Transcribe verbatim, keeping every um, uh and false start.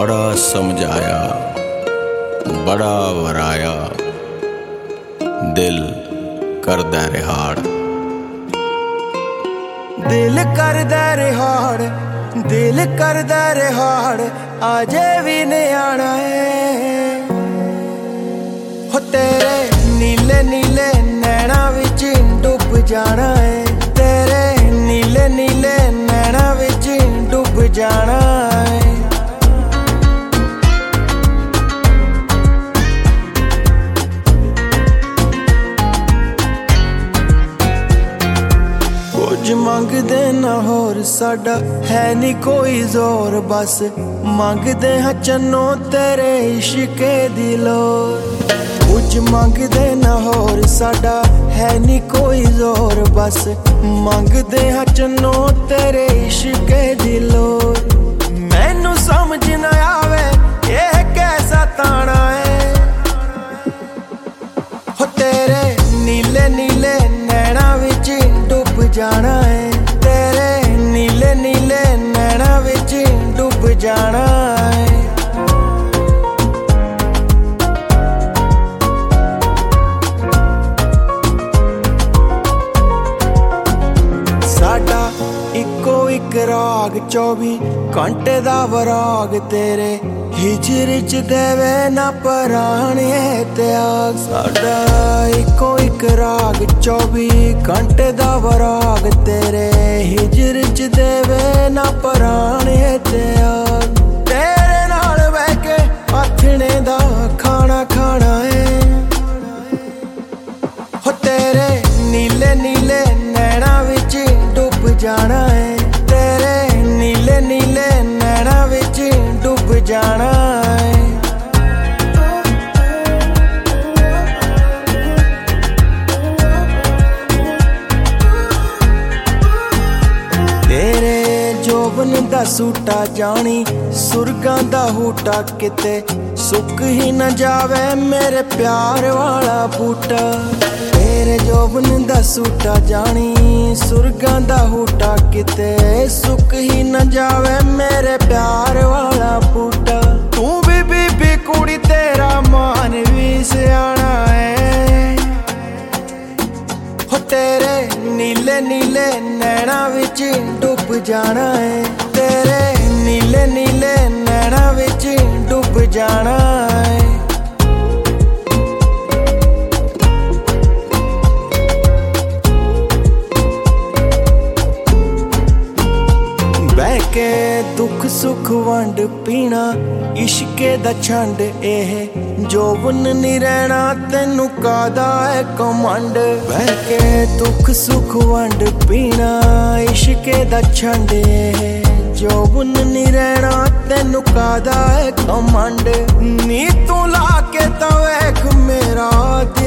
बड़ा समझाया बड़ा वराया, दिल करदा रिहाड़। दिल करदा रिहाड़, दिल करदा रिहाड़, आजे भी नियाणा है हो तेरे नीले नीले नैना विच डुब जाना है, तेरे नीले नीले नैना विच डुब जाना है। कुछ मंगदे ना होर साडा है नी कोई जोर, बस मंगदे हाँ चन्नो तेरे इश्के दी लोर। कुछ मंगदे ना होर साडा है नी कोई जोर, बस मंगदे हाँ चन्नो तेरे इश्के दी लोर। मैनू समझ ना आवे यह कैसा ताना है हो तेरे नीले नीले नैना विच डुब जाना है, तेरे नीले नीले नैना विच डुब जाना है। साडा इको इक राग चौबी घंटे दा वराग, तेरे हिजर च देवे ना पराने त्याग। साडा इको इक राग चौबी घंटे दा वराग, तेरे हिजर च देवे ना पराने त्याग। तेरे नाल बह के आथने दा खाना खाना है हो तेरे नीले नीले नैना विच डुब जाना है, तेरे नीले नीले नैना विच डुब जाना है। तेरे जोबन दा सूटा जानी सुरगां दा हूटा, किते सुक ही न जावे मेरे प्यार वाला बूटा। तेरे जोबन दा सूटा जानी सुरगां दा हूटा, किते सुक ही न जावे मेरे प्यार वाला बूटा। तू भी बीबी कुड़ी तेरा मान भी सियाना है हो तेरे नीले नीले नैना विच डुब जाना है, तेरे नीले नीले नैना विच डुब जाना है। के दुख सुख वंड पीना इश्के दा छंड, एह जोबन नी रहना तेनू कादा है कमंड। बह के दुख सुख वंड पीना इश्के दा छंड, एह जोबन नी रहना तेनू कादा है कमंड। नी तू ला के तवेख मेरा